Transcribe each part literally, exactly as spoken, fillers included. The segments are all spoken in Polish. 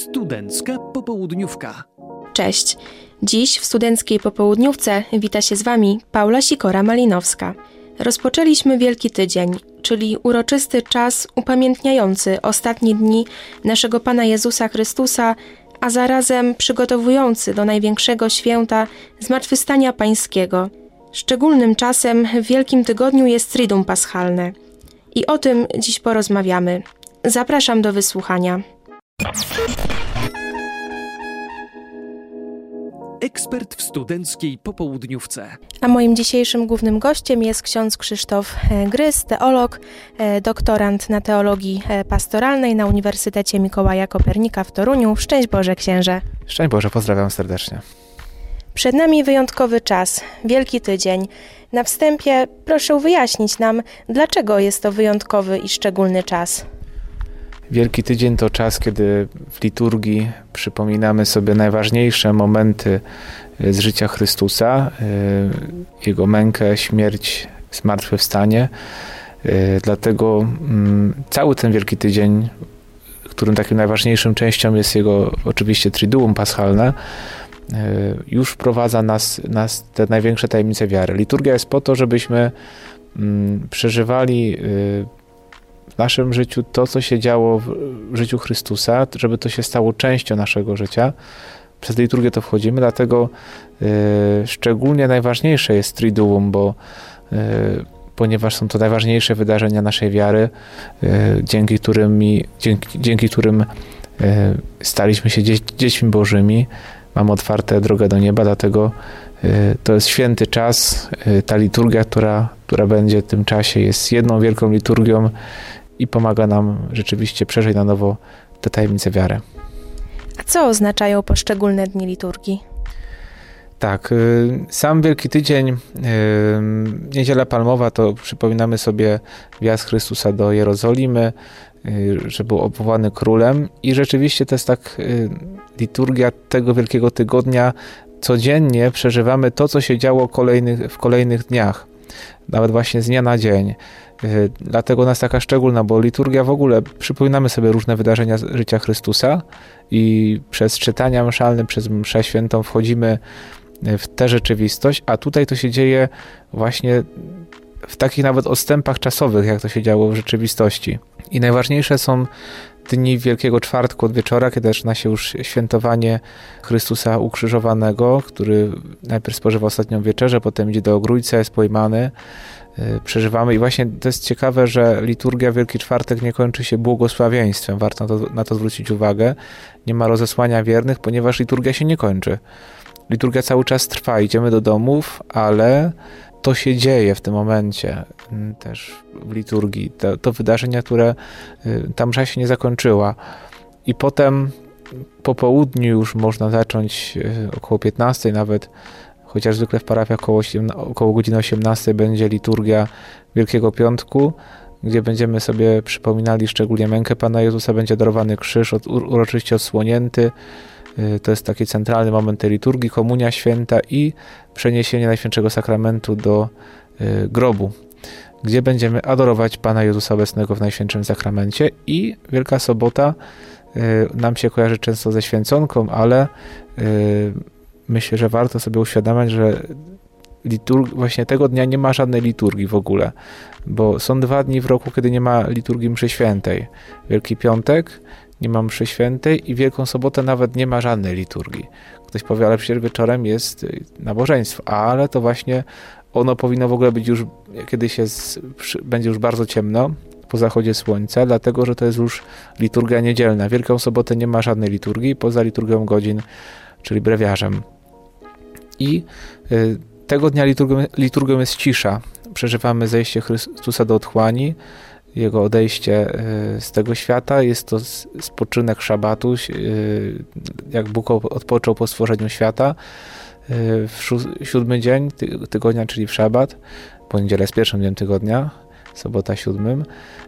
Studencka popołudniówka. Cześć. Dziś w Studenckiej Popołudniówce wita się z Wami Paula Sikora-Malinowska. Rozpoczęliśmy Wielki Tydzień, czyli uroczysty czas upamiętniający ostatnie dni naszego Pana Jezusa Chrystusa, a zarazem przygotowujący do największego święta Zmartwychwstania Pańskiego. Szczególnym czasem w Wielkim Tygodniu jest Triduum Paschalne. I o tym dziś porozmawiamy. Zapraszam do wysłuchania. Ekspert w Studenckiej Popołudniówce. A moim dzisiejszym głównym gościem jest ksiądz Krzysztof Grys, teolog, doktorant na teologii pastoralnej na Uniwersytecie Mikołaja Kopernika w Toruniu. Szczęść Boże, księże. Szczęść Boże, pozdrawiam serdecznie. Przed nami wyjątkowy czas, Wielki Tydzień. Na wstępie proszę wyjaśnić nam, dlaczego jest to wyjątkowy i szczególny czas. Wielki Tydzień to czas, kiedy w liturgii przypominamy sobie najważniejsze momenty z życia Chrystusa, Jego mękę, śmierć, zmartwychwstanie. Dlatego cały ten Wielki Tydzień, którym takim najważniejszym częścią jest Jego oczywiście Triduum Paschalne, już wprowadza nas, nas te największe tajemnice wiary. Liturgia jest po to, żebyśmy przeżywali w naszym życiu to, co się działo w życiu Chrystusa, żeby to się stało częścią naszego życia. Przez liturgię to wchodzimy, dlatego y, szczególnie najważniejsze jest Triduum, bo y, ponieważ są to najważniejsze wydarzenia naszej wiary, y, dzięki którym, dzięki, dzięki którym y, staliśmy się dzie- dziećmi Bożymi, mamy otwartą drogę do nieba, dlatego y, to jest święty czas. Y, ta liturgia, która, która będzie w tym czasie, jest jedną wielką liturgią i pomaga nam rzeczywiście przeżyć na nowo te tajemnice wiary. A co oznaczają poszczególne dni liturgii? Tak, sam Wielki Tydzień, Niedziela Palmowa, to przypominamy sobie wjazd Chrystusa do Jerozolimy, że był obwołany królem i rzeczywiście to jest tak liturgia tego Wielkiego Tygodnia. Codziennie przeżywamy to, co się działo kolejnych, w kolejnych dniach, nawet właśnie z dnia na dzień. Dlatego nas taka szczególna, bo liturgia w ogóle, przypominamy sobie różne wydarzenia z życia Chrystusa i przez czytania mszalne, przez mszę świętą wchodzimy w tę rzeczywistość, a tutaj to się dzieje właśnie w takich nawet odstępach czasowych, jak to się działo w rzeczywistości. I najważniejsze są dni Wielkiego Czwartku od wieczora, kiedy zaczyna się już świętowanie Chrystusa ukrzyżowanego, który najpierw spożywa ostatnią wieczerzę, potem idzie do ogrójca, jest pojmany, przeżywamy i właśnie to jest ciekawe, że liturgia Wielki Czwartek nie kończy się błogosławieństwem, warto na to, na to zwrócić uwagę. Nie ma rozesłania wiernych, ponieważ liturgia się nie kończy. Liturgia cały czas trwa, idziemy do domów, ale to się dzieje w tym momencie też w liturgii. To, to wydarzenia, które ta msza się nie zakończyła. I potem po południu już można zacząć około piętnastej nawet, chociaż zwykle w parafiach około, około godziny osiemnastej będzie liturgia Wielkiego Piątku, gdzie będziemy sobie przypominali szczególnie mękę Pana Jezusa, będzie darowany krzyż od, uroczyście odsłonięty. To jest taki centralny moment tej liturgii, komunia święta i przeniesienie Najświętszego Sakramentu do y, grobu, gdzie będziemy adorować Pana Jezusa obecnego w Najświętszym Sakramencie. I Wielka Sobota y, nam się kojarzy często ze święconką, ale y, myślę, że warto sobie uświadamiać, że liturg- właśnie tego dnia nie ma żadnej liturgii w ogóle, bo są dwa dni w roku, kiedy nie ma liturgii mszy świętej. Wielki Piątek, nie ma mszy świętej i Wielką Sobotę nawet nie ma żadnej liturgii. Ktoś powie, ale przecież wieczorem jest nabożeństwo, ale to właśnie ono powinno w ogóle być już, kiedy się z, przy, będzie już bardzo ciemno po zachodzie słońca, dlatego, że to jest już liturgia niedzielna. Wielką Sobotę nie ma żadnej liturgii, poza liturgią godzin, czyli brewiarzem. I y, tego dnia liturgią, liturgią jest cisza. Przeżywamy zejście Chrystusa do otchłani, Jego odejście z tego świata. Jest to spoczynek szabatu, jak Bóg odpoczął po stworzeniu świata. W siódmy dzień tygodnia, czyli w szabat, poniedziela jest pierwszym dniem tygodnia, sobota siódmym.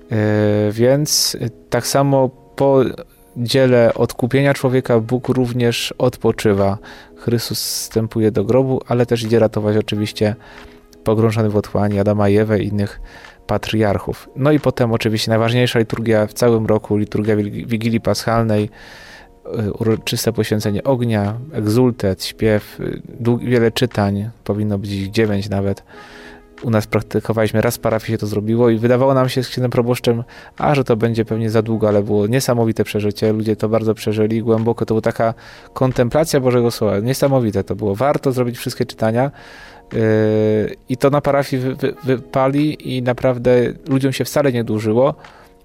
Więc tak samo po dziele odkupienia człowieka Bóg również odpoczywa. Chrystus wstępuje do grobu, ale też idzie ratować oczywiście pogrążony w otchłani Adama i Ewę i innych patriarchów. No i potem oczywiście najważniejsza liturgia w całym roku, liturgia Wigilii Paschalnej, uroczyste poświęcenie ognia, egzultet, śpiew, dług, wiele czytań, powinno być ich dziewięć nawet. U nas praktykowaliśmy, raz w parafii się to zrobiło i wydawało nam się z księdzem proboszczem, a że to będzie pewnie za długo, ale było niesamowite przeżycie, ludzie to bardzo przeżyli, głęboko, to była taka kontemplacja Bożego Słowa, niesamowite to było, warto zrobić wszystkie czytania yy, i to na parafii wy, wy, wypali i naprawdę ludziom się wcale nie dłużyło.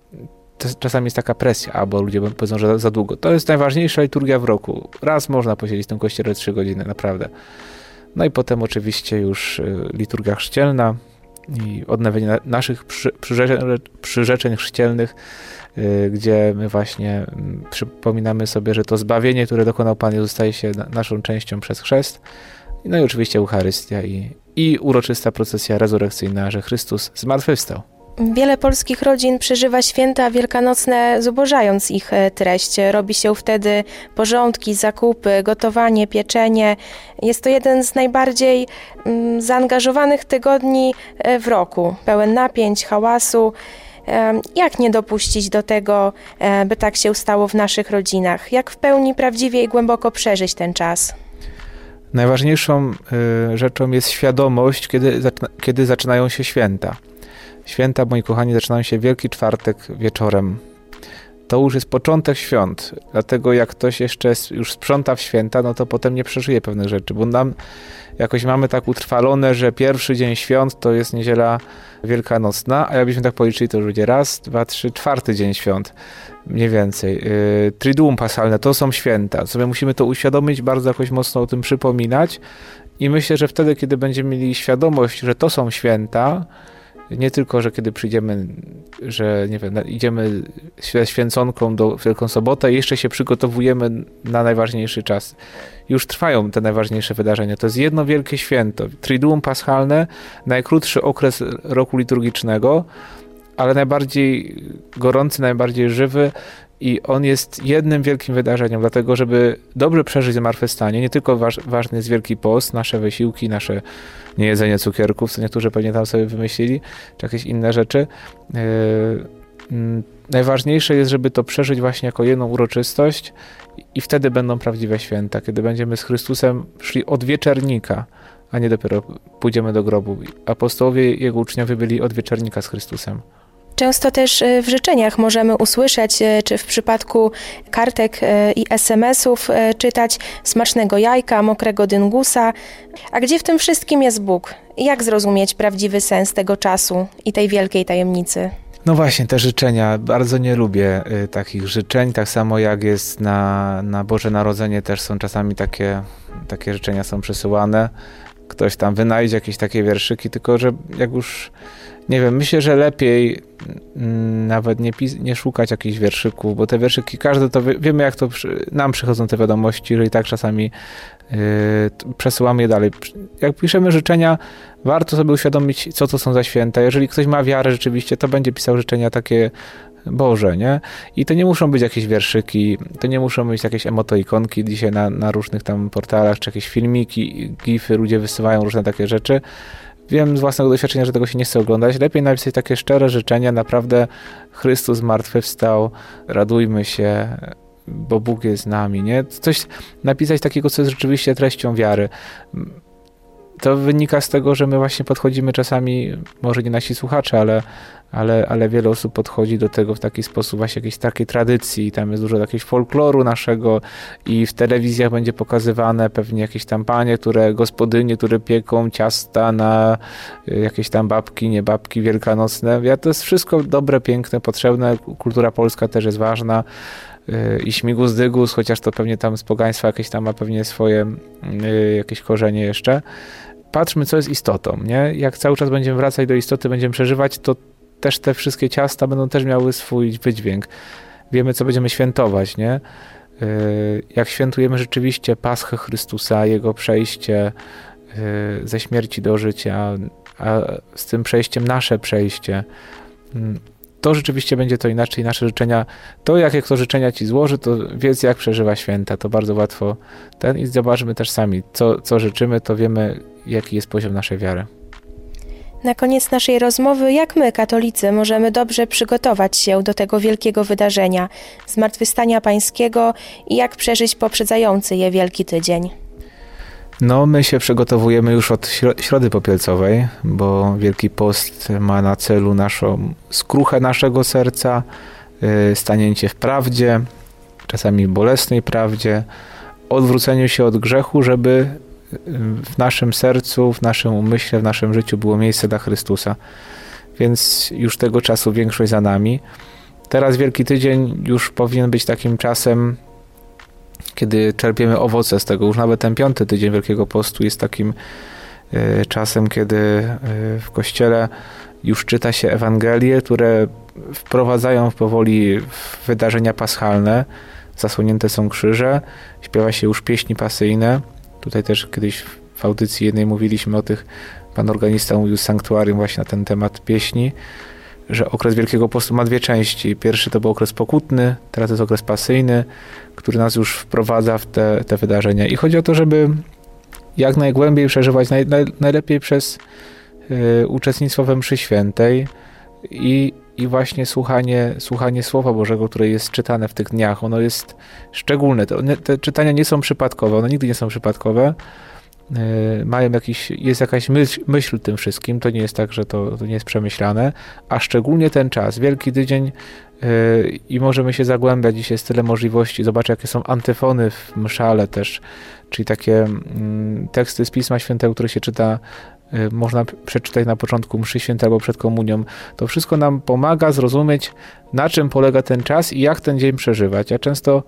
To czasami jest taka presja, albo ludzie powiedzą, że za długo. To jest najważniejsza liturgia w roku. Raz można posiedzieć w tym kościele trzy godziny, naprawdę. No i potem oczywiście już liturgia chrzcielna i odnowienie naszych przy, przyrzeczeń, przyrzeczeń chrzcielnych, gdzie my właśnie przypominamy sobie, że to zbawienie, które dokonał Pan Jezus, staje się naszą częścią przez chrzest. No i oczywiście Eucharystia i, i uroczysta procesja rezurekcyjna, że Chrystus zmartwychwstał. Wiele polskich rodzin przeżywa święta wielkanocne, zubożając ich treść. Robi się wtedy porządki, zakupy, gotowanie, pieczenie. Jest to jeden z najbardziej mm, zaangażowanych tygodni w roku. Pełen napięć, hałasu. Jak nie dopuścić do tego, by tak się stało w naszych rodzinach? Jak w pełni prawdziwie i głęboko przeżyć ten czas? Najważniejszą y, rzeczą jest świadomość, kiedy, zaczyna, kiedy zaczynają się święta. Święta, moi kochani, zaczynają się Wielki Czwartek wieczorem. To już jest początek świąt, dlatego jak ktoś jeszcze już sprząta w święta, no to potem nie przeżyje pewnych rzeczy, bo nam jakoś mamy tak utrwalone, że pierwszy dzień świąt to jest niedziela wielkanocna, a jakbyśmy tak policzyli, to już będzie raz, dwa, trzy, czwarty dzień świąt, mniej więcej. Yy, Triduum Paschalne to są święta, sobie musimy to uświadomić, bardzo jakoś mocno o tym przypominać i myślę, że wtedy, kiedy będziemy mieli świadomość, że to są święta, nie tylko, że kiedy przyjdziemy, że nie wiem, idziemy ze święconką do Wielką Sobotę i jeszcze się przygotowujemy na najważniejszy czas. Już trwają te najważniejsze wydarzenia. To jest jedno wielkie święto. Triduum Paschalne, najkrótszy okres roku liturgicznego, ale najbardziej gorący, najbardziej żywy i on jest jednym wielkim wydarzeniem, dlatego żeby dobrze przeżyć zmartwychwstanie, nie tylko waż, ważny jest Wielki Post, nasze wysiłki, nasze niejedzenie cukierków, co niektórzy pewnie tam sobie wymyślili, czy jakieś inne rzeczy. Yy, yy, najważniejsze jest, żeby to przeżyć właśnie jako jedną uroczystość i wtedy będą prawdziwe święta, kiedy będziemy z Chrystusem szli od wieczernika, a nie dopiero pójdziemy do grobu. Apostołowie i jego uczniowie byli od wieczernika z Chrystusem. Często też w życzeniach możemy usłyszeć, czy w przypadku kartek i es em esów czytać smacznego jajka, mokrego dyngusa. A gdzie w tym wszystkim jest Bóg? Jak zrozumieć prawdziwy sens tego czasu i tej wielkiej tajemnicy? No właśnie, te życzenia. Bardzo nie lubię y, takich życzeń. Tak samo jak jest na, na Boże Narodzenie też są czasami takie, takie życzenia są przesyłane. Ktoś tam wynajdzie jakieś takie wierszyki, tylko że jak już nie wiem, myślę, że lepiej mm, nawet nie, pis- nie szukać jakichś wierszyków, bo te wierszyki, każdy to wie, wiemy jak to przy, nam przychodzą te wiadomości, że i tak czasami yy, przesyłamy je dalej. Jak piszemy życzenia, warto sobie uświadomić, co to są za święta. Jeżeli ktoś ma wiarę rzeczywiście, to będzie pisał życzenia takie Boże, nie? I to nie muszą być jakieś wierszyki, to nie muszą być jakieś emotoikonki dzisiaj na, na różnych tam portalach, czy jakieś filmiki, gify, ludzie wysyłają różne takie rzeczy. Wiem z własnego doświadczenia, że tego się nie chce oglądać. Lepiej napisać takie szczere życzenia, naprawdę Chrystus zmartwychwstał, radujmy się, bo Bóg jest z nami, nie? Coś napisać takiego, co jest rzeczywiście treścią wiary. To wynika z tego, że my właśnie podchodzimy czasami, może nie nasi słuchacze, ale, ale, ale wiele osób podchodzi do tego w taki sposób, właśnie jakiejś takiej tradycji. Tam jest dużo jakiegoś folkloru naszego i w telewizjach będzie pokazywane pewnie jakieś tam panie, które, gospodynie, które pieką ciasta na jakieś tam babki, nie babki wielkanocne. Ja, to jest wszystko dobre, piękne, potrzebne. Kultura polska też jest ważna. I śmigus dygus, chociaż to pewnie tam z pogaństwa jakieś tam ma pewnie swoje y, jakieś korzenie jeszcze. Patrzmy, co jest istotą, nie? Jak cały czas będziemy wracać do istoty, będziemy przeżywać, to też te wszystkie ciasta będą też miały swój wydźwięk. Wiemy, co będziemy świętować, nie? Y, jak świętujemy rzeczywiście Paschę Chrystusa, Jego przejście y, ze śmierci do życia, a z tym przejściem nasze przejście, y, to rzeczywiście będzie to inaczej, nasze życzenia, to jakie kto życzenia ci złoży, to wiedz jak przeżywa święta, to bardzo łatwo ten i zobaczmy też sami, co, co życzymy, to wiemy jaki jest poziom naszej wiary. Na koniec naszej rozmowy, jak my, katolicy, możemy dobrze przygotować się do tego wielkiego wydarzenia, Zmartwychwstania Pańskiego i jak przeżyć poprzedzający je Wielki Tydzień? No, my się przygotowujemy już od Środy Popielcowej, bo Wielki Post ma na celu naszą skruchę naszego serca, stanięcie w prawdzie, czasami bolesnej prawdzie, odwróceniu się od grzechu, żeby w naszym sercu, w naszym umyśle, w naszym życiu było miejsce dla Chrystusa. Więc już tego czasu większość za nami. Teraz Wielki Tydzień już powinien być takim czasem, kiedy czerpiemy owoce z tego. Już nawet ten piąty tydzień Wielkiego Postu jest takim y, czasem, kiedy y, w Kościele już czyta się Ewangelie, które wprowadzają powoli w wydarzenia paschalne. Zasłonięte są krzyże, śpiewa się już pieśni pasyjne. Tutaj też kiedyś w audycji jednej mówiliśmy o tych, pan organista mówił z sanktuarium właśnie na ten temat pieśni, że okres Wielkiego Postu ma dwie części. Pierwszy to był okres pokutny, teraz jest okres pasyjny, który nas już wprowadza w te, te wydarzenia. I chodzi o to, żeby jak najgłębiej przeżywać, naj, naj, najlepiej przez y, uczestnictwo we mszy świętej i, i właśnie słuchanie, słuchanie Słowa Bożego, które jest czytane w tych dniach. Ono jest szczególne. Te, te czytania nie są przypadkowe, one nigdy nie są przypadkowe. Yy, mają jakiś, jest jakaś myśl, myśl tym wszystkim, to nie jest tak, że to, to nie jest przemyślane, a szczególnie ten czas, Wielki Tydzień yy, i możemy się zagłębiać, dziś jest tyle możliwości, zobacz jakie są antyfony w mszale też, czyli takie yy, teksty z Pisma Świętego, które się czyta, yy, można przeczytać na początku mszy świętej albo przed komunią. To wszystko nam pomaga zrozumieć, na czym polega ten czas i jak ten dzień przeżywać. Ja często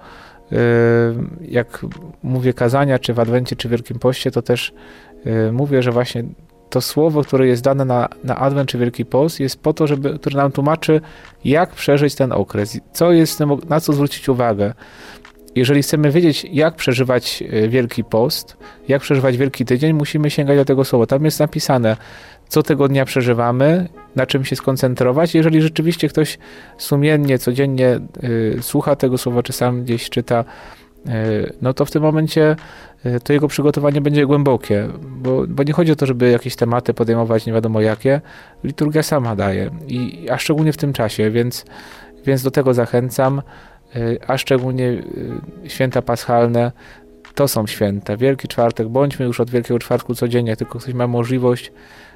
jak mówię kazania, czy w Adwencie, czy w Wielkim Poście, to też mówię, że właśnie to słowo, które jest dane na, na Adwent, czy Wielki Post, jest po to, żeby, które nam tłumaczy, jak przeżyć ten okres, co jest, na co zwrócić uwagę. Jeżeli chcemy wiedzieć, jak przeżywać Wielki Post, jak przeżywać Wielki Tydzień, musimy sięgać do tego słowa. Tam jest napisane, co tego dnia przeżywamy, na czym się skoncentrować. Jeżeli rzeczywiście ktoś sumiennie, codziennie y, słucha tego słowa, czy sam gdzieś czyta, y, no to w tym momencie y, to jego przygotowanie będzie głębokie, bo, bo nie chodzi o to, żeby jakieś tematy podejmować nie wiadomo jakie. Liturgia sama daje, i, a szczególnie w tym czasie, więc, więc do tego zachęcam, y, a szczególnie y, święta paschalne, to są święta. Wielki Czwartek, bądźmy już od Wielkiego Czwartku codziennie, tylko ktoś ma możliwość,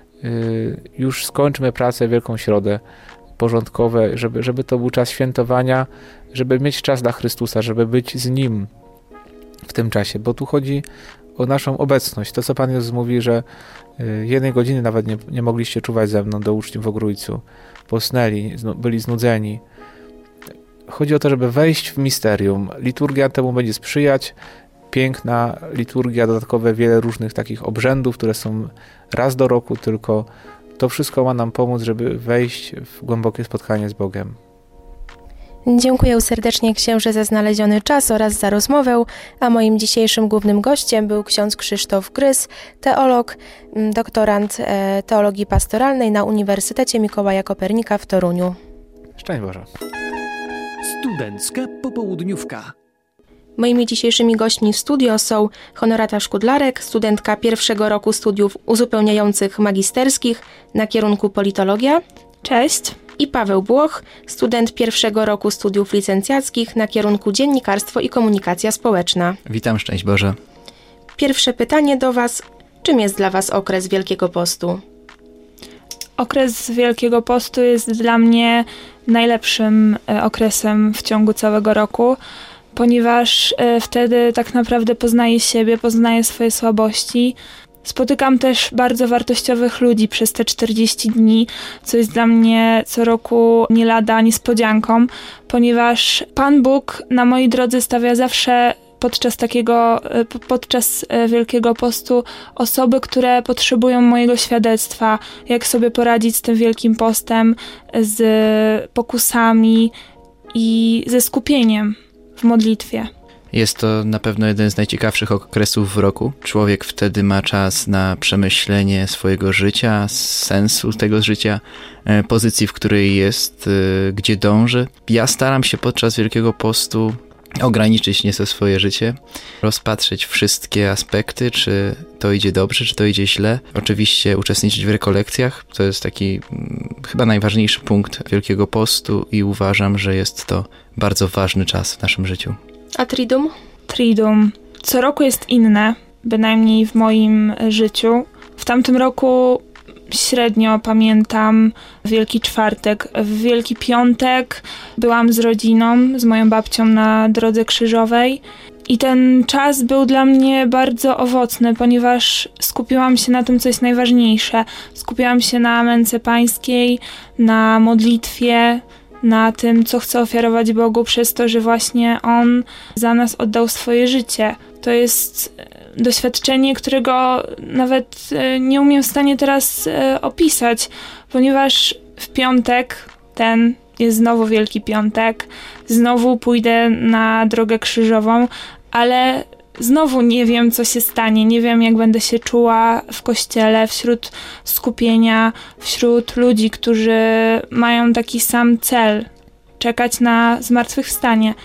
już skończmy pracę Wielką Środę, porządkowe, żeby, żeby to był czas świętowania, żeby mieć czas dla Chrystusa, żeby być z Nim w tym czasie, bo tu chodzi o naszą obecność. To, co Pan Jezus mówi, że jednej godziny nawet nie, nie mogliście czuwać ze mną do uczniów w Ogrójcu. Posnęli, byli znudzeni. Chodzi o to, żeby wejść w misterium. Liturgia temu będzie sprzyjać. Piękna liturgia, dodatkowe wiele różnych takich obrzędów, które są raz do roku, tylko to wszystko ma nam pomóc, żeby wejść w głębokie spotkanie z Bogiem. Dziękuję serdecznie księże za znaleziony czas oraz za rozmowę, a moim dzisiejszym głównym gościem był ksiądz Krzysztof Grys, teolog, doktorant teologii pastoralnej na Uniwersytecie Mikołaja Kopernika w Toruniu. Szczęść Boże. Studencka popołudniówka. Moimi dzisiejszymi gośćmi w studio są Honorata Szkudlarek, studentka pierwszego roku studiów uzupełniających magisterskich na kierunku politologia. Cześć. I Paweł Błoch, student pierwszego roku studiów licencjackich na kierunku dziennikarstwo i komunikacja społeczna. Witam, szczęść Boże. Pierwsze pytanie do Was. Czym jest dla Was okres Wielkiego Postu? Okres Wielkiego Postu jest dla mnie najlepszym okresem w ciągu całego roku, ponieważ wtedy tak naprawdę poznaję siebie, poznaję swoje słabości. Spotykam też bardzo wartościowych ludzi przez te czterdzieści dni, co jest dla mnie co roku nie lada niespodzianką, ponieważ Pan Bóg na mojej drodze stawia zawsze podczas takiego, podczas Wielkiego Postu osoby, które potrzebują mojego świadectwa, jak sobie poradzić z tym Wielkim Postem, z pokusami i ze skupieniem w modlitwie. Jest to na pewno jeden z najciekawszych okresów w roku. Człowiek wtedy ma czas na przemyślenie swojego życia, sensu tego życia, pozycji, w której jest, gdzie dąży. Ja staram się podczas Wielkiego Postu ograniczyć nieco swoje życie, rozpatrzeć wszystkie aspekty, czy to idzie dobrze, czy to idzie źle. Oczywiście uczestniczyć w rekolekcjach, to jest taki mm, chyba najważniejszy punkt Wielkiego Postu i uważam, że jest to bardzo ważny czas w naszym życiu. A Triduum? Triduum. Co roku jest inne, bynajmniej w moim życiu. W tamtym roku średnio pamiętam Wielki Czwartek. W Wielki Piątek byłam z rodziną, z moją babcią na Drodze Krzyżowej i ten czas był dla mnie bardzo owocny, ponieważ skupiłam się na tym, co jest najważniejsze. Skupiłam się na męce pańskiej, na modlitwie, na tym, co chcę ofiarować Bogu przez to, że właśnie On za nas oddał swoje życie. To jest doświadczenie, którego nawet nie umiem w stanie teraz opisać, ponieważ w piątek ten jest znowu Wielki Piątek, znowu pójdę na Drogę Krzyżową, ale znowu nie wiem, co się stanie, nie wiem, jak będę się czuła w kościele, wśród skupienia, wśród ludzi, którzy mają taki sam cel, czekać na zmartwychwstanie.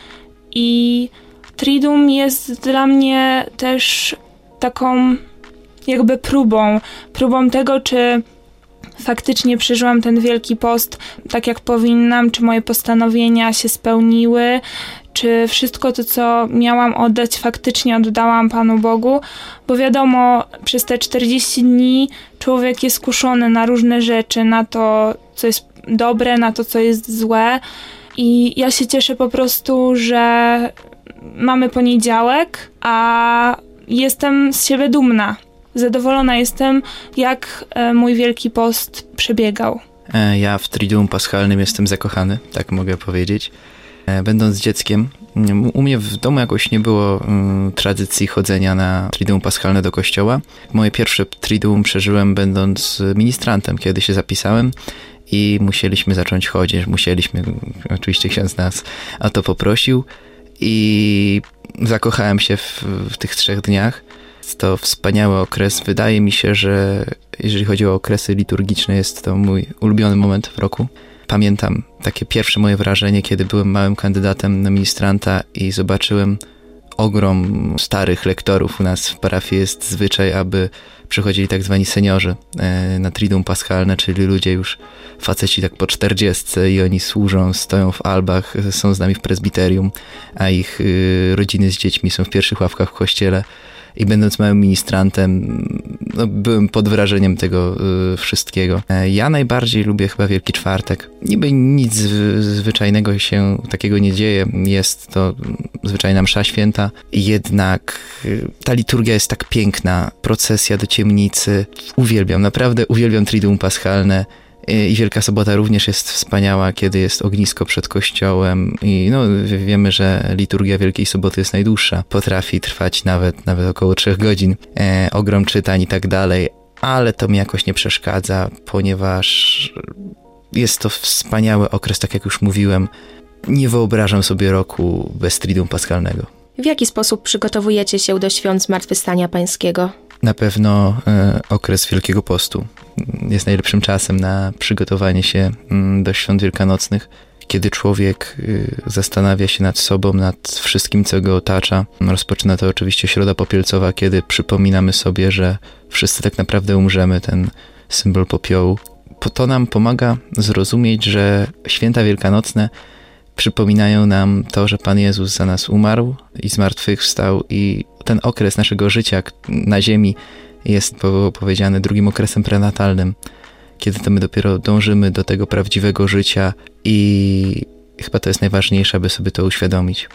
I Triduum jest dla mnie też taką jakby próbą, próbą tego, czy faktycznie przeżyłam ten Wielki Post tak, jak powinnam, czy moje postanowienia się spełniły, czy wszystko to, co miałam oddać, faktycznie oddałam Panu Bogu, bo wiadomo, przez te czterdzieści dni człowiek jest kuszony na różne rzeczy, na to, co jest dobre, na to, co jest złe i ja się cieszę po prostu, że mamy poniedziałek, a jestem z siebie dumna. Zadowolona jestem, jak mój Wielki Post przebiegał. Ja w Triduum Paschalnym jestem zakochany, tak mogę powiedzieć. Będąc dzieckiem, u mnie w domu jakoś nie było um, tradycji chodzenia na Triduum Paschalne do kościoła. Moje pierwsze Triduum przeżyłem będąc ministrantem, kiedy się zapisałem i musieliśmy zacząć chodzić. Musieliśmy, oczywiście ksiądz nas o to poprosił i zakochałem się w, w tych trzech dniach. Jest to wspaniały okres. Wydaje mi się, że jeżeli chodzi o okresy liturgiczne, jest to mój ulubiony moment w roku. Pamiętam takie pierwsze moje wrażenie, kiedy byłem małym kandydatem na ministranta i zobaczyłem ogrom starych lektorów. U nas w parafii jest zwyczaj, aby przychodzili tak zwani seniorzy na Triduum Paschalne, czyli ludzie już faceci tak po czterdziestce i oni służą, stoją w albach, są z nami w prezbiterium, a ich rodziny z dziećmi są w pierwszych ławkach w kościele. I będąc małym ministrantem, no, byłem pod wrażeniem tego y, wszystkiego. Ja najbardziej lubię chyba Wielki Czwartek. Niby nic zwyczajnego się takiego nie dzieje. Jest to zwyczajna msza święta. Jednak y, ta liturgia jest tak piękna. Procesja do ciemnicy. Uwielbiam, naprawdę uwielbiam Triduum Paschalne. I Wielka Sobota również jest wspaniała, kiedy jest ognisko przed kościołem i no, wiemy, że liturgia Wielkiej Soboty jest najdłuższa. Potrafi trwać nawet, nawet około trzech godzin. E, ogrom czytań i tak dalej, ale to mi jakoś nie przeszkadza, ponieważ jest to wspaniały okres, tak jak już mówiłem. Nie wyobrażam sobie roku bez Triduum Paschalnego. W jaki sposób przygotowujecie się do świąt Zmartwychwstania Pańskiego? Na pewno e, okres Wielkiego Postu jest najlepszym czasem na przygotowanie się m, do świąt wielkanocnych, kiedy człowiek y, zastanawia się nad sobą, nad wszystkim, co go otacza. Rozpoczyna to oczywiście Środa Popielcowa, kiedy przypominamy sobie, że wszyscy tak naprawdę umrzemy, ten symbol popiołu. To nam pomaga zrozumieć, że święta wielkanocne przypominają nam to, że Pan Jezus za nas umarł i zmartwychwstał i ten okres naszego życia na ziemi jest powiedziany drugim okresem prenatalnym, kiedy to my dopiero dążymy do tego prawdziwego życia i chyba to jest najważniejsze, aby sobie to uświadomić.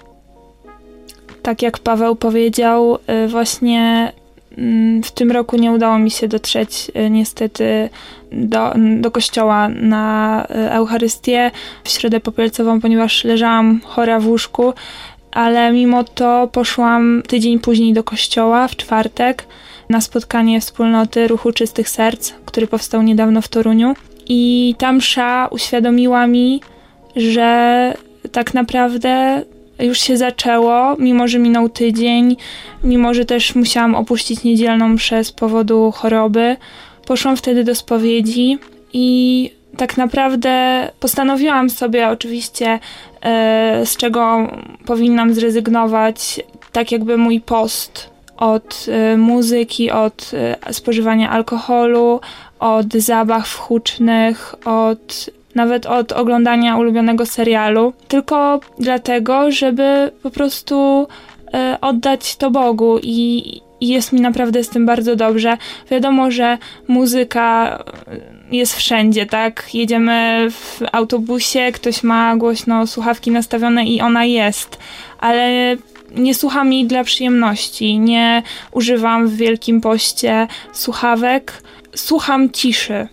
Tak jak Paweł powiedział, właśnie w tym roku nie udało mi się dotrzeć niestety do, do kościoła na Eucharystię w Środę Popielcową, ponieważ leżałam chora w łóżku, ale mimo to poszłam tydzień później do kościoła w czwartek na spotkanie wspólnoty Ruchu Czystych Serc, który powstał niedawno w Toruniu i ta msza uświadomiła mi, że tak naprawdę już się zaczęło, mimo że minął tydzień, mimo że też musiałam opuścić niedzielną mszę z powodu choroby. Poszłam wtedy do spowiedzi i tak naprawdę postanowiłam sobie oczywiście z czego powinnam zrezygnować, tak jakby mój post od muzyki, od spożywania alkoholu, od zabaw hucznych, od nawet od oglądania ulubionego serialu, tylko dlatego, żeby po prostu e, oddać to Bogu i, i jest mi naprawdę z tym bardzo dobrze. Wiadomo, że muzyka jest wszędzie, tak? Jedziemy w autobusie, ktoś ma głośno słuchawki nastawione i ona jest, ale nie słucham jej dla przyjemności, nie używam w Wielkim Poście słuchawek, słucham ciszy.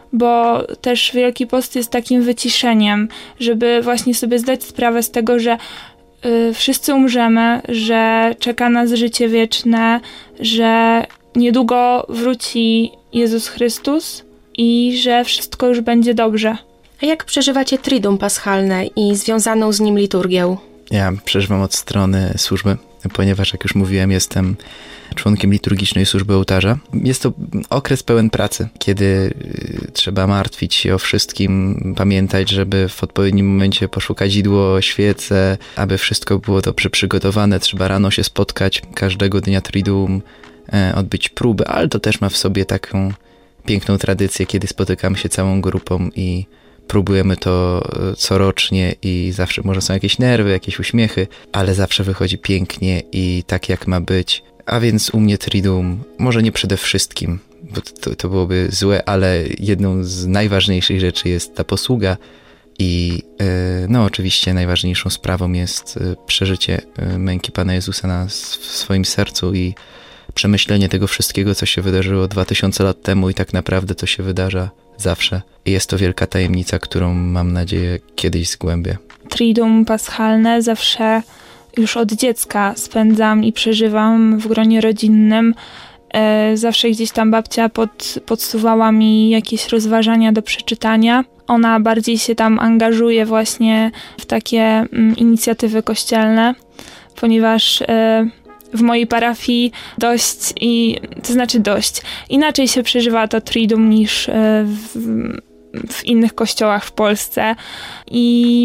Bo też Wielki Post jest takim wyciszeniem, żeby właśnie sobie zdać sprawę z tego, że y, wszyscy umrzemy, że czeka nas życie wieczne, że niedługo wróci Jezus Chrystus i że wszystko już będzie dobrze. A jak przeżywacie Triduum Paschalne i związaną z nim liturgię? Ja przeżywam od strony służby, ponieważ jak już mówiłem, jestem członkiem liturgicznej służby ołtarza. Jest to okres pełen pracy, kiedy trzeba martwić się o wszystkim, pamiętać, żeby w odpowiednim momencie poszukać idło, świece, aby wszystko było dobrze przygotowane. Trzeba rano się spotkać, każdego dnia Triduum, odbyć próbę, ale to też ma w sobie taką piękną tradycję, kiedy spotykamy się całą grupą i próbujemy to corocznie i zawsze może są jakieś nerwy, jakieś uśmiechy, ale zawsze wychodzi pięknie i tak jak ma być. A więc u mnie Triduum, może nie przede wszystkim, bo to, to byłoby złe, ale jedną z najważniejszych rzeczy jest ta posługa i no oczywiście najważniejszą sprawą jest przeżycie męki Pana Jezusa na, w swoim sercu i przemyślenie tego wszystkiego, co się wydarzyło dwa tysiące lat temu i tak naprawdę to się wydarza zawsze. I jest to wielka tajemnica, którą mam nadzieję kiedyś zgłębię. Triduum Paschalne zawsze już od dziecka spędzam i przeżywam w gronie rodzinnym. E, zawsze gdzieś tam babcia pod, podsuwała mi jakieś rozważania do przeczytania. Ona bardziej się tam angażuje właśnie w takie mm, inicjatywy kościelne, ponieważ e, w mojej parafii dość, i to znaczy dość, inaczej się przeżywa to Triduum niż e, w, w innych kościołach w Polsce. I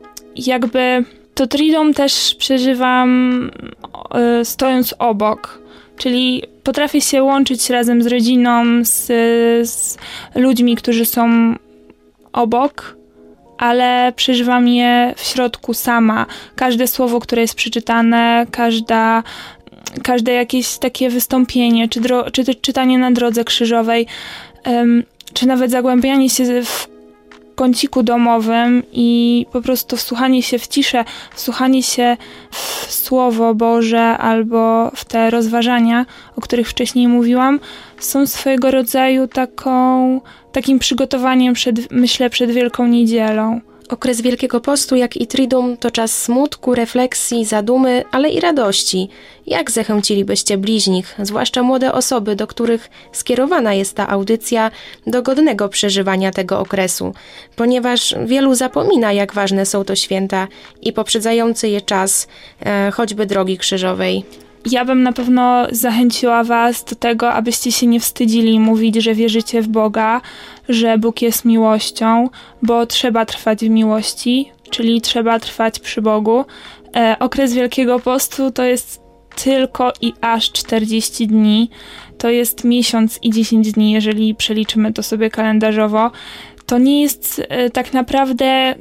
jakby to Triduum też przeżywam y, stojąc obok, czyli potrafię się łączyć razem z rodziną, z, z ludźmi, którzy są obok, ale przeżywam je w środku sama. Każde słowo, które jest przeczytane, każda, każde jakieś takie wystąpienie, czy, dro, czy czytanie na drodze krzyżowej, ym, czy nawet zagłębianie się w kąciku domowym i po prostu wsłuchanie się w ciszę, wsłuchanie się w Słowo Boże albo w te rozważania, o których wcześniej mówiłam, są swojego rodzaju taką, takim przygotowaniem, przed, myślę, przed Wielką Niedzielą. Okres Wielkiego Postu, jak i Triduum, to czas smutku, refleksji, zadumy, ale i radości. Jak zachęcilibyście bliźnich, zwłaszcza młode osoby, do których skierowana jest ta audycja, do godnego przeżywania tego okresu? Ponieważ wielu zapomina, jak ważne są to święta i poprzedzający je czas, e, choćby drogi krzyżowej. Ja bym na pewno zachęciła was do tego, abyście się nie wstydzili mówić, że wierzycie w Boga, że Bóg jest miłością, bo trzeba trwać w miłości, czyli trzeba trwać przy Bogu. E, okres Wielkiego Postu to jest tylko i aż czterdzieści dni. To jest miesiąc i dziesięć dni, jeżeli przeliczymy to sobie kalendarzowo. To nie jest e, tak naprawdę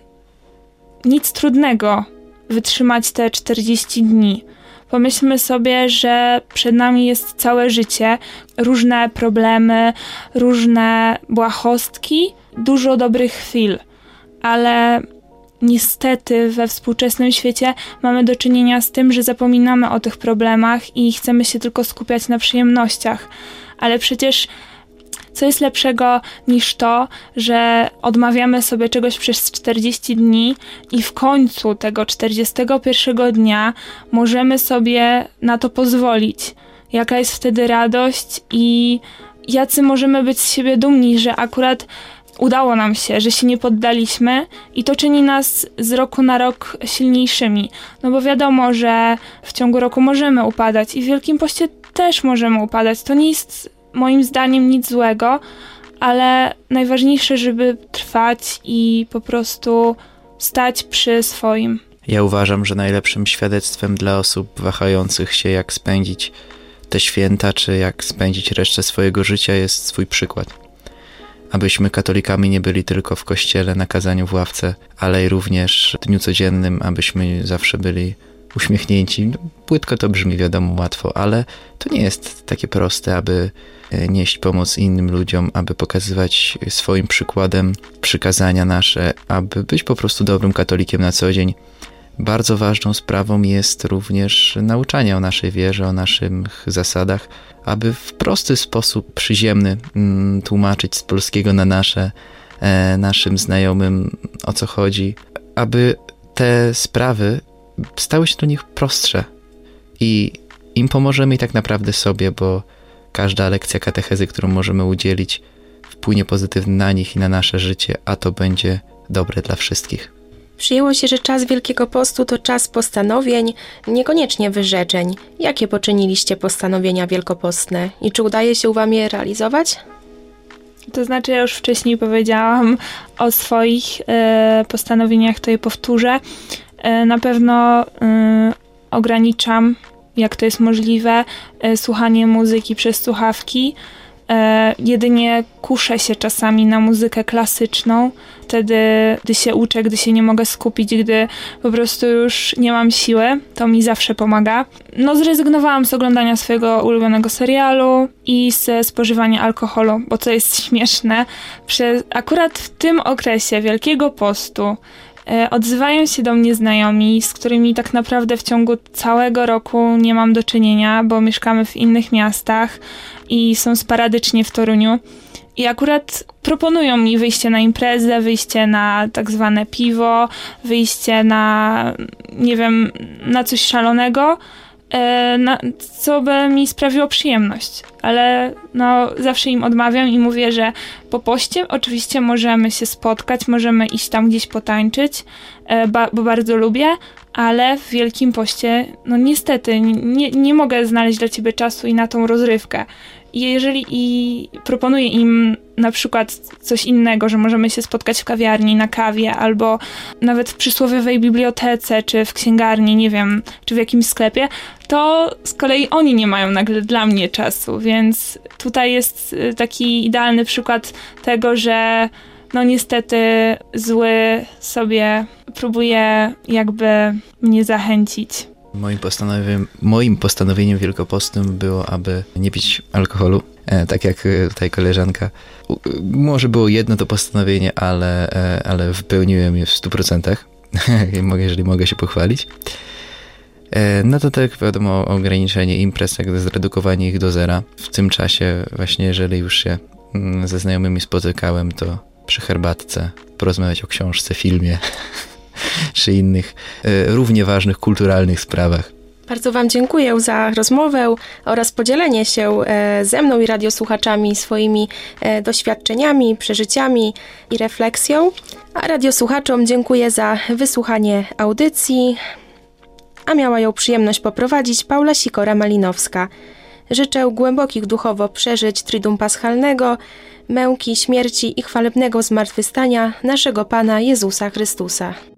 nic trudnego wytrzymać te czterdzieści dni. Pomyślmy sobie, że przed nami jest całe życie, różne problemy, różne błahostki, dużo dobrych chwil, ale niestety we współczesnym świecie mamy do czynienia z tym, że zapominamy o tych problemach i chcemy się tylko skupiać na przyjemnościach, ale przecież co jest lepszego niż to, że odmawiamy sobie czegoś przez czterdzieści dni i w końcu tego czterdziestego pierwszego dnia możemy sobie na to pozwolić. Jaka jest wtedy radość i jacy możemy być z siebie dumni, że akurat udało nam się, że się nie poddaliśmy i to czyni nas z roku na rok silniejszymi. No bo wiadomo, że w ciągu roku możemy upadać i w Wielkim Poście też możemy upadać. To nie jest moim zdaniem nic złego, ale najważniejsze, żeby trwać i po prostu stać przy swoim. Ja uważam, że najlepszym świadectwem dla osób wahających się, jak spędzić te święta, czy jak spędzić resztę swojego życia, jest swój przykład. Abyśmy katolikami nie byli tylko w kościele, na kazaniu w ławce, ale i również w dniu codziennym, abyśmy zawsze byli uśmiechnięci. No, płytko to brzmi, wiadomo, łatwo, ale to nie jest takie proste, aby nieść pomoc innym ludziom, aby pokazywać swoim przykładem przykazania nasze, aby być po prostu dobrym katolikiem na co dzień. Bardzo ważną sprawą jest również nauczanie o naszej wierze, o naszych zasadach, aby w prosty sposób przyziemny mm, tłumaczyć z polskiego na nasze, e, naszym znajomym, o co chodzi, aby te sprawy stały się dla nich prostsze i im pomożemy i tak naprawdę sobie, bo każda lekcja katechezy, którą możemy udzielić, wpłynie pozytywnie na nich i na nasze życie, a to będzie dobre dla wszystkich. Przyjęło się, że czas Wielkiego Postu to czas postanowień, niekoniecznie wyrzeczeń. Jakie poczyniliście postanowienia wielkopostne i czy udaje się wam je realizować? To znaczy, ja już wcześniej powiedziałam o swoich e, postanowieniach, to je powtórzę. E, na pewno e, ograniczam, jak to jest możliwe, e, słuchanie muzyki przez słuchawki. E, jedynie kuszę się czasami na muzykę klasyczną, wtedy, gdy się uczę, gdy się nie mogę skupić, gdy po prostu już nie mam siły, to mi zawsze pomaga. No, zrezygnowałam z oglądania swojego ulubionego serialu i ze spożywania alkoholu, bo to jest śmieszne. Przez, akurat w tym okresie Wielkiego Postu e, odzywają się do mnie znajomi, z którymi tak naprawdę w ciągu całego roku nie mam do czynienia, bo mieszkamy w innych miastach i są sporadycznie w Toruniu. I akurat proponują mi wyjście na imprezę, wyjście na tak zwane piwo, wyjście na, nie wiem, na coś szalonego, e, na, co by mi sprawiło przyjemność. Ale no, zawsze im odmawiam i mówię, że po poście oczywiście możemy się spotkać, możemy iść tam gdzieś potańczyć, e, ba, bo bardzo lubię, ale w Wielkim Poście, no niestety, nie, nie mogę znaleźć dla ciebie czasu i na tą rozrywkę. I jeżeli i proponuję im na przykład coś innego, że możemy się spotkać w kawiarni, na kawie, albo nawet w przysłowiowej bibliotece, czy w księgarni, nie wiem, czy w jakimś sklepie, to z kolei oni nie mają nagle dla mnie czasu, więc tutaj jest taki idealny przykład tego, że no niestety zły sobie próbuje jakby mnie zachęcić. Moim postanowieniem, moim postanowieniem wielkopostnym było, aby nie pić alkoholu, e, tak jak tutaj koleżanka. U, może było jedno to postanowienie, ale, e, ale wypełniłem je w stu procentach, jeżeli mogę się pochwalić. E, no to tak wiadomo, ograniczenie imprez, jakby zredukowanie ich do zera. W tym czasie właśnie, jeżeli już się mm, ze znajomymi spotykałem, to przy herbatce porozmawiać o książce, filmie, czy innych e, równie ważnych kulturalnych sprawach. Bardzo wam dziękuję za rozmowę oraz podzielenie się e, ze mną i radiosłuchaczami swoimi e, doświadczeniami, przeżyciami i refleksją. A radiosłuchaczom dziękuję za wysłuchanie audycji, a miała ją przyjemność poprowadzić Paula Sikora-Malinowska. Życzę głębokich duchowo przeżyć Triduum Paschalnego, męki, śmierci i chwalebnego zmartwychwstania naszego Pana Jezusa Chrystusa.